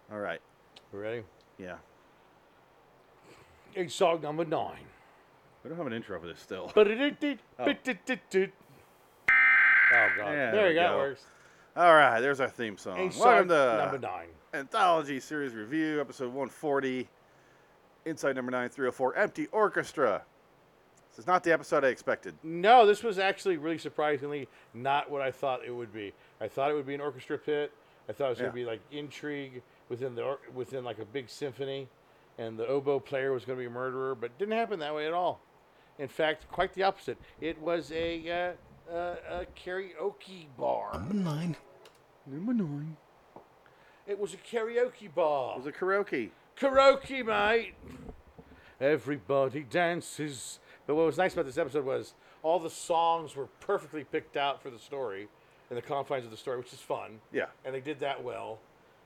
All right. You ready? Yeah. It's song number 9. We don't have an intro for this still. Oh, Oh. God. Yeah, There we you go. It go. works. All right. There's our theme song. It's Welcome song to number 9. Anthology Series Review, episode 140. Inside number 9304, Empty Orchestra. This is not the episode I expected. No, this was actually really surprisingly not what I thought it would be. I thought it would be an orchestra pit. I thought it was going to Yeah. be like intrigue within like a big symphony, and the oboe player was going to be a murderer, but it didn't happen that way at all. In fact, quite the opposite. It was a karaoke bar. Number 9. Number 9. It was a karaoke bar. It was a karaoke. Karaoke, mate. Everybody dances. But what was nice about this episode was all the songs were perfectly picked out for the story, in the confines of the story, which is fun. Yeah. And they did that well.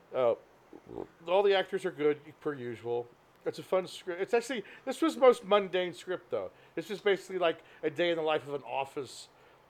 All the actors are good, per usual. It's a fun script. It's actually, this was the most mundane script, though. This was basically like a day in the life of an office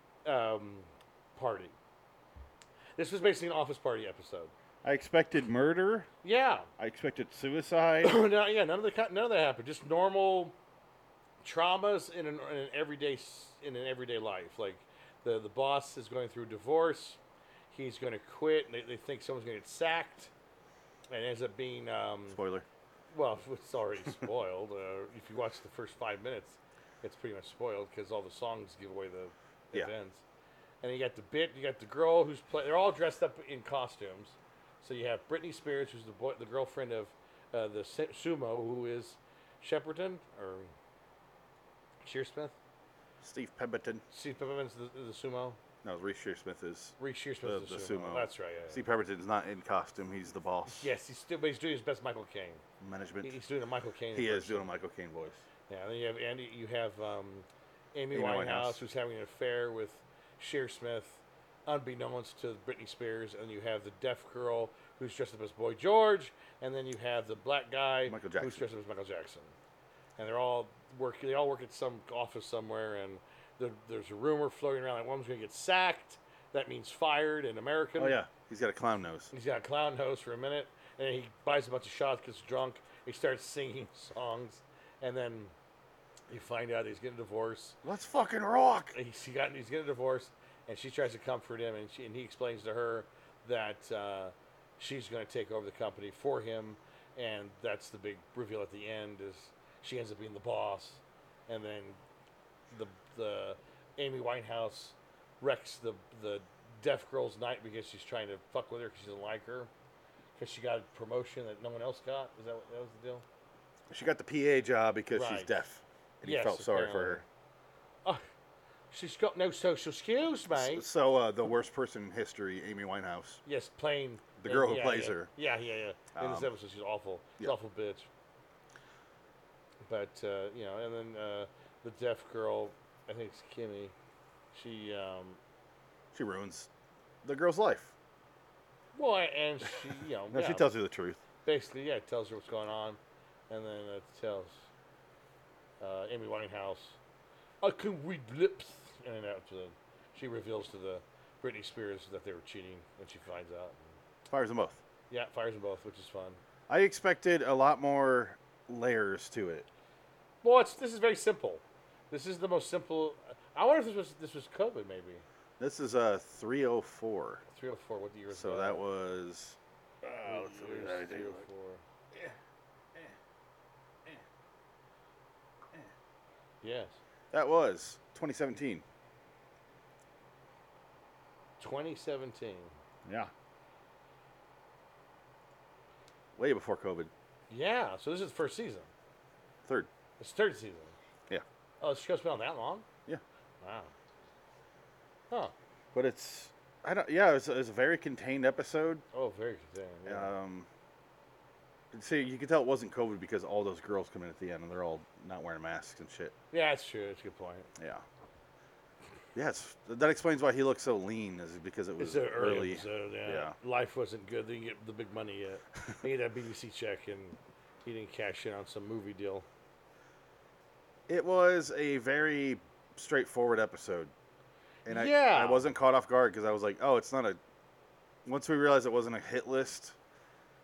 party. This was basically an office party episode. I expected murder. Yeah. I expected suicide. No, yeah, none of that happened. Just normal traumas in an everyday life. Like the boss is going through divorce. He's going to quit. And they think someone's going to get sacked, and it ends up being Spoiler. well, it's already spoiled. If you watch the first 5 minutes, it's pretty much spoiled because all the songs give away the Yeah. events. And you got you got the girl who's they're all dressed up in costumes. So you have Britney Spears, who's the girlfriend of the sumo, who is Shepperton or Shearsmith. Steve Pemberton. Steve Pemberton's the sumo. No, Reese Shearsmith is. Reese Shearsmith is the sumo. That's right. Yeah, Steve Pemberton's not in costume. He's the boss. Yes, but he's doing his best Michael Caine. Management. He's doing a Michael Caine. He is impression. doing a Michael Caine voice. Yeah, and then you have Andy. You have Amy Amy Winehouse, Winehouse. who's having an affair with Shearsmith, unbeknownst to Britney Spears. And you have the deaf girl who's dressed up as Boy George, and then you have the black guy Michael Jackson. who's dressed up as Michael Jackson. And they all work at some office somewhere, and there's a rumor floating around that one's going to get sacked. That means fired in American. Oh yeah, he's got a clown nose. He's got a clown nose for a minute, and then he buys a bunch of shots, gets drunk. He starts singing songs, and then you find out he's getting a divorce. Let's fucking rock. He's getting a divorce, and she tries to comfort him, and he explains to her that she's going to take over the company for him, and that's the big reveal at the end is she ends up being the boss, and then the Amy Winehouse wrecks the deaf girl's night because she's trying to fuck with her because she doesn't like her because she got a promotion that no one else got. Is that was the deal? She got the PA job because she's Right. deaf, and he Yes, felt sorry for her. Oh, she's got no social skills, mate. So the worst person in history, Amy Winehouse. Yes, playing The girl who yeah, plays yeah. her. Yeah. In this Um, episode, she's awful. She's yeah. awful bitch. But and then the deaf girl, I think it's Kimmy. She ruins the girl's life. And she, No, yeah, she tells you the truth. basically, yeah, it tells her what's going on, and then it tells Amy Winehouse, I can read lips, and then she reveals to the Britney Spears that they were cheating, and she finds out. Fires them both. Yeah, fires them both, which is fun. I expected a lot more layers to it. Well, this is very simple. This is the most simple. I wonder if this was COVID maybe. This is 304. 304. What year is So that was. Let's see what I did. 304. Yes. That was 2017. 2017. Yeah. Way before COVID. Yeah. So this is the first season. Third. It's third season. Yeah. Oh, this show's been on that long? Yeah. Wow. Huh. But it's. I don't. Yeah, it was a very contained episode. Oh, very contained. Yeah. See, you could tell it wasn't COVID because all those girls come in at the end and they're all not wearing masks and shit. Yeah, that's true. That's a good point. Yeah. Yes, that explains why he looked so lean. Is because it was It's an early early. episode. Yeah. Yeah. Life wasn't good. They didn't get the big money yet. They get that BBC check, and he didn't cash in on some movie deal. It was a very straightforward episode, and Yeah. I wasn't caught off guard because I was like, oh, it's not a. Once we realized it wasn't a hit list,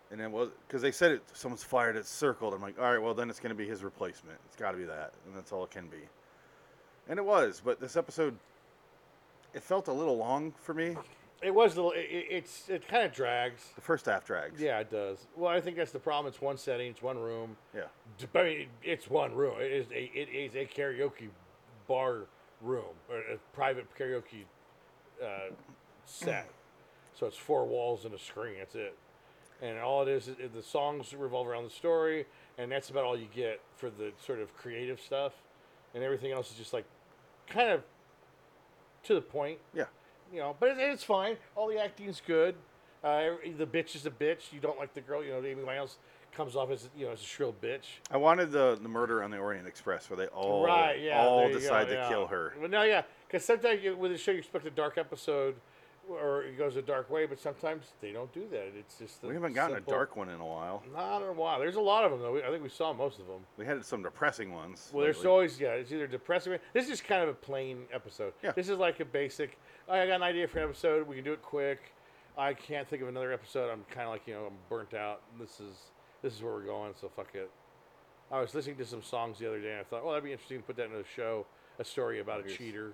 And it was because they said it. Someone's fired. It's circled. I'm like, all right, well then it's going to be his replacement. It's got to be that, and that's all it can be. And it was. But this episode, it felt a little long for me. It was it kind of drags. The first half drags. Yeah, it does. Well, I think that's the problem. It's one setting. It's one room. Yeah. I mean, it's one room. It is a karaoke bar room or a private karaoke set. So it's 4 walls and a screen. That's it. And all it is the songs revolve around the story, and that's about all you get for the sort of creative stuff, and everything else is just like kind of to the point. Yeah. You know, but it's fine. All the acting's good. The bitch is a bitch. You don't like the girl. You know, Amy Winehouse comes off as as a shrill bitch. I wanted the murder on the Orient Express where they all decide to kill her. Well, no, yeah, because sometimes with the show you expect a dark episode, or it goes a dark way, but sometimes they don't do that. It's just We haven't gotten a dark one in a while. Not in a while. There's a lot of them though. I think we saw most of them. We had some depressing ones. Well, there's always it's either depressing. This is kind of a plain episode. Yeah. This is like a basic. I got an idea for an episode. We can do it quick. I can't think of another episode. I'm kind of like I'm burnt out. This is where we're going. So fuck it. I was listening to some songs the other day, and I thought, well, that'd be interesting to put that in a show, a story about a cheater.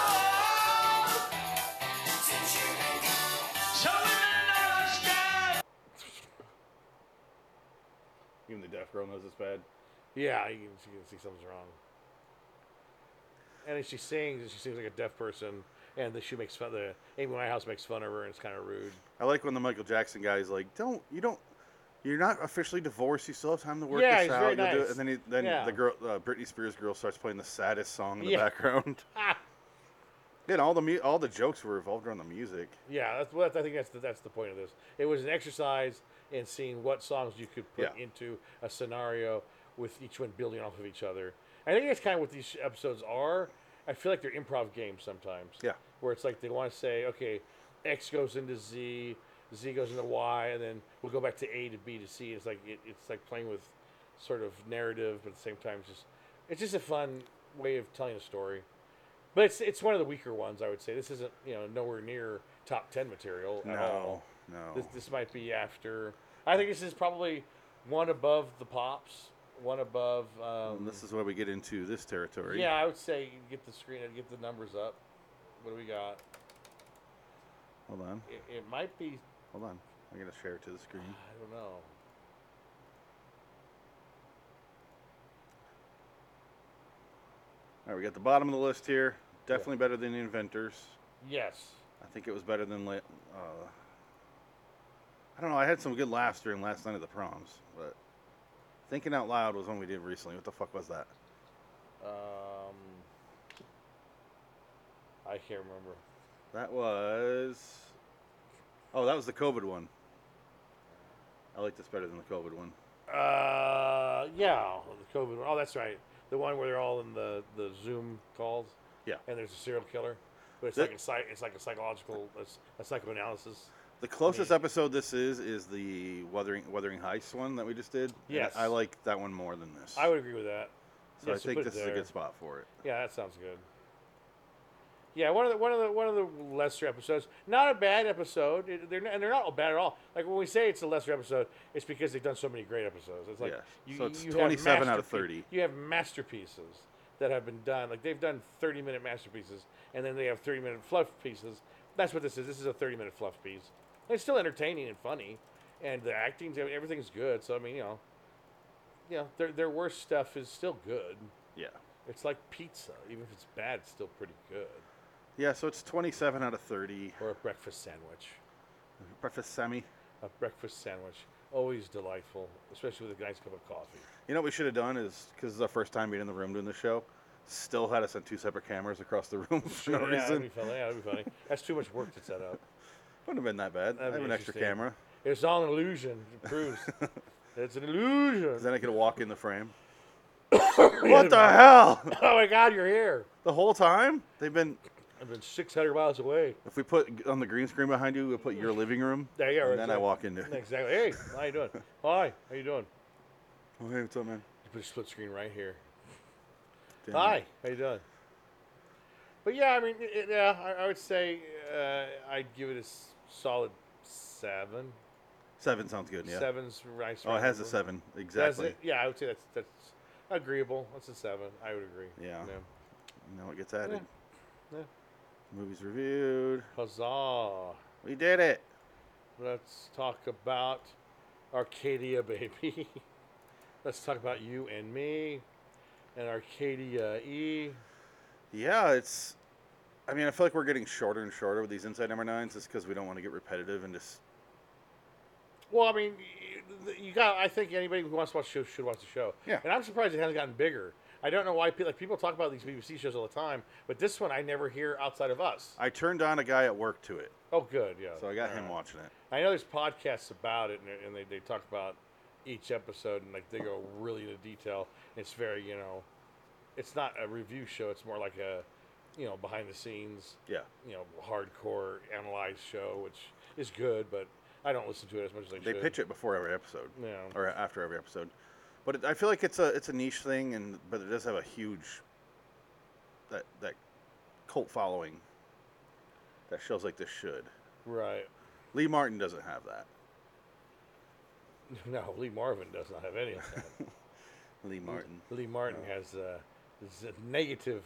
Even the deaf girl knows it's bad. Yeah, you can see something's wrong. And then she sings, and she seems like a deaf person, and she makes fun. Amy Winehouse makes fun of her, and it's kind of rude. I like when the Michael Jackson guy is like, you're not officially divorced. You still have time to work Yeah, this he's out. very You'll do nice. it. And then the girl, Britney Spears girl, starts playing the saddest song in the background. And all the jokes were revolved around the music. Yeah, I think that's the point of this. It was an exercise in seeing what songs you could put into a scenario with each one building off of each other. I think that's kind of what these episodes are. I feel like they're improv games sometimes. Yeah. Where it's like they want to say, okay, X goes into Z, Z goes into Y, and then we'll go back to A to B to C. It's like playing with sort of narrative, but at the same time, it's just a fun way of telling a story. But it's one of the weaker ones, I would say. This isn't nowhere near top 10 material at all. No. This might be after. I think this is probably one above the Pops, one above. And this is where we get into this territory. Yeah, I would say you get the screen and get the numbers up. What do we got? Hold on. It might be. Hold on. I'm gonna share it to the screen. I don't know. All right, we got the bottom of the list here. Definitely better than the Inventors. Yes. I think it was better than. I don't know. I had some good laughs during last night of the proms, but Thinking Out Loud was one we did recently. What the fuck was that? I can't remember. That was. Oh, that was the COVID one. I like this better than the COVID one. Yeah, the COVID one. Oh, that's right. The one where they're all in the Zoom calls. Yeah. And there's a serial killer, but it's like a psychological, a psychoanalysis. The closest episode this is the Wuthering Heights one that we just did. Yes. I like that one more than this. I would agree with that. So I think this is a good spot for it. Yeah, that sounds good. Yeah, one of the lesser episodes. Not a bad episode. They're not bad at all. Like when we say it's a lesser episode, it's because they've done so many great episodes. It's like so it's you 27 out of 30. You have masterpieces that have been done. Like they've done 30-minute masterpieces, and then they have 30-minute fluff pieces. That's what this is. This is a 30-minute fluff piece. And it's still entertaining and funny, and the acting, everything's good. So I mean, their worst stuff is still good. Yeah. It's like pizza. Even if it's bad, it's still pretty good. Yeah, so it's 27 out of 30. Or a breakfast sandwich. Breakfast semi. A breakfast sandwich. Always delightful, especially with a nice cup of coffee. You know what we should have done is, because it's our first time being in the room doing the show, still had us on 2 separate cameras across the room for no reason. That'd be funny. Yeah, that'd be funny. That's too much work to set up. Wouldn't have been that bad. I have an extra camera. It's all an illusion. It proves. It's an illusion. Then I could walk in the frame. What the hell? Oh my God, you're here. The whole time? I've been 600 miles away. If we put on the green screen behind you, we'll put your living room. There you go. And then I walk into it. Exactly. Hey, how you doing? Hi, how you doing? Oh, hey, what's up, man? You put a split screen right here. Damn Hi, it. how you doing? But yeah, I mean, I would say I'd give it a solid 7. 7 sounds good. Yeah. Seven's nice. Oh, it has a number. 7 Does exactly. it? Yeah, I would say that's agreeable. That's a 7. I would agree. Yeah. Now it gets Yeah. added. Yeah. Movies reviewed. Huzzah! We did it. Let's talk about Arcadia, baby. Let's talk about you and me and Arcadia E. Yeah, it's. I mean, I feel like we're getting shorter and shorter with these Inside Number 9s just because we don't want to get repetitive and just. Well, I mean, you got. I think anybody who wants to watch the show should watch the show. Yeah. And I'm surprised it hasn't gotten bigger. I don't know why. People talk about these BBC shows all the time, but this one I never hear outside of us. I turned on a guy at work to it, Oh, good, yeah. so I got All him right. watching it. I know there's podcasts about it, and they talk about each episode, and like they go really into detail. It's very, it's not a review show. It's more like a, behind the scenes, Yeah. hardcore analyzed show, which is good, but I don't listen to it as much as I They should. pitch it before every episode. Yeah. Or after every episode. But I feel like it's a niche thing, but it does have a huge that cult following that shows like this should. Right. Lee Martin doesn't have that. No, Lee Marvin does not have any of that. Lee Martin. Lee Martin has a negative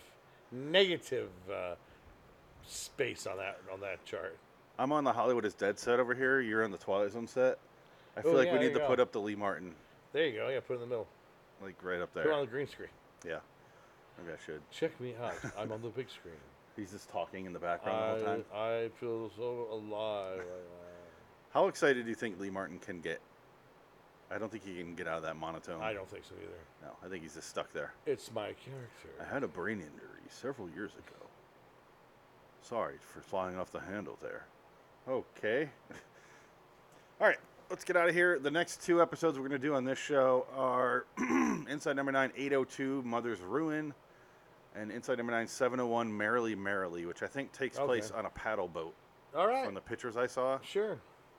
space on that chart. I'm on the Hollywood is Dead set over here. You're on the Twilight Zone set. I feel Oh, like yeah, we there need you to go. put up the Lee Martin, There you go. Yeah, put it in the middle. like right up Put it on there. the green screen. Yeah. Maybe I should. Check me out. I'm on the big screen. He's just talking in the background the whole time. I feel so alive right now. How excited do you think Lee Martin can get? I don't think he can get out of that monotone. I don't think so either. No, I think he's just stuck there. It's my I character. had a brain injury several years ago. Sorry for flying off the handle there. Okay. All right, let's get out of here. The next 2 episodes we're going to do on this show are Inside Number 9, 802, Mother's Ruin, and Inside Number 9, 701, Merrily Merrily, which I think takes place on a paddle boat All right. from the pictures I saw. Sure.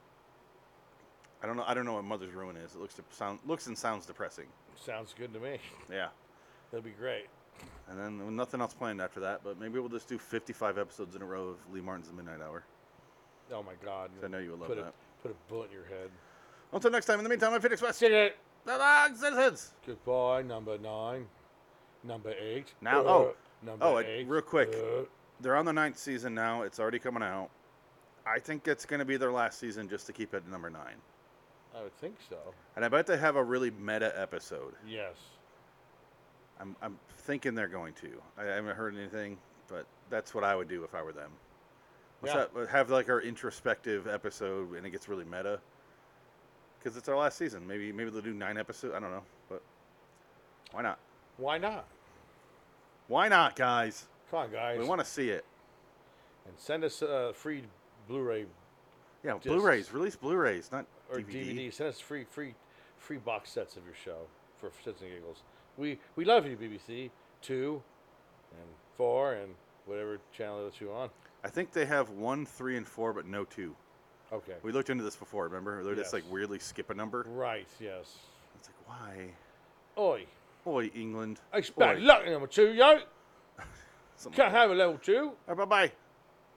I don't know what Mother's Ruin is. It looks and sounds depressing. Sounds good to me. Yeah. That'd be great. And then nothing else planned after that, but maybe we'll just do 55 episodes in a row of Lee Martin's The Midnight Hour. Oh my God. I know you would love put that. Put a bullet in your head. Until next time, in the meantime, I'm Phoenix West. Stick it. The Dog Citizens. Goodbye, number 9. Number 8. Now- Number and 8. real quick. They're on the 9th season now. It's already coming out. I think it's going to be their last season just to keep it at number 9. I would think so. And I bet they have a really meta episode. Yes. I'm thinking they're going to. I haven't heard anything, but that's what I would do if I were them. What's Yeah. that? Have like our introspective episode and it gets really meta. Because it's our last season. Maybe they'll do 9 episodes. I don't know. But why not? Why not? Why not, guys? Come on, guys. We want to see it. And send us free Blu-ray Yeah, Discs. Blu-rays. Release Blu-rays, not or DVD. DVD. Send us free box sets of your show for shits and giggles. We love you, BBC 2 and 4 and whatever channel that you're on. I think they have 1, 3, and 4, but no 2. Okay. We looked into this before, remember? They just Yes. like weirdly skip a number. Right. Yes. It's like, why? Oi. Oi, England. Expect Oi. luck number 2, yo. Something Can't have a level 2. All right, bye-bye.